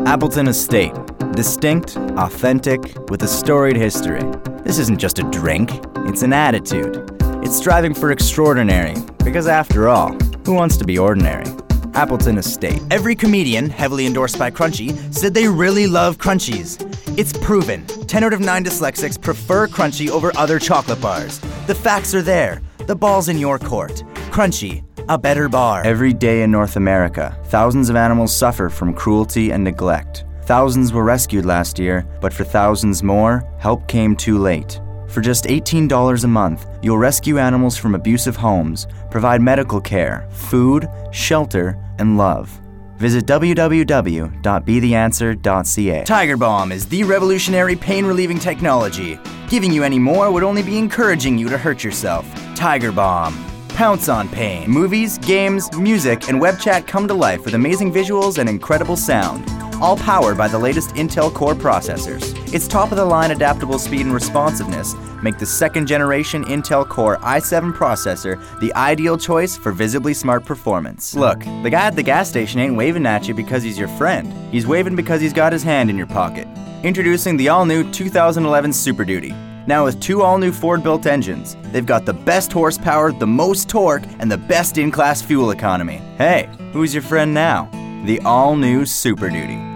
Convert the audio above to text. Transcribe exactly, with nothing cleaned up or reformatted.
Appleton Estate. Distinct, authentic, with a storied history. This isn't just a drink, it's an attitude. It's striving for extraordinary, because after all, who wants to be ordinary? Appleton Estate. Every comedian, heavily endorsed by Crunchy, said they really love Crunchies. It's proven. ten out of nine dyslexics prefer Crunchy over other chocolate bars. The facts are there. The ball's in your court. Crunchy, a better bar. Every day in North America, thousands of animals suffer from cruelty and neglect. Thousands were rescued last year, but for thousands more, help came too late. For just eighteen dollars a month, you'll rescue animals from abusive homes, provide medical care, food, shelter, and love. Visit w w w dot be the answer dot c a. Tiger Balm is the revolutionary pain-relieving technology. Giving you any more would only be encouraging you to hurt yourself. Tiger Balm. Pounce on pain. Movies, games, music, and web chat come to life with amazing visuals and incredible sound. All powered by the latest Intel Core processors. Its top-of-the-line adaptable speed and responsiveness make the second-generation Intel Core i seven processor the ideal choice for visibly smart performance. Look, the guy at the gas station ain't waving at you because he's your friend. He's waving because he's got his hand in your pocket. Introducing the all-new two thousand eleven Super Duty. Now with two all-new Ford-built engines, they've got the best horsepower, the most torque, and the best in-class fuel economy. Hey, who's your friend now? The all-new Super Duty.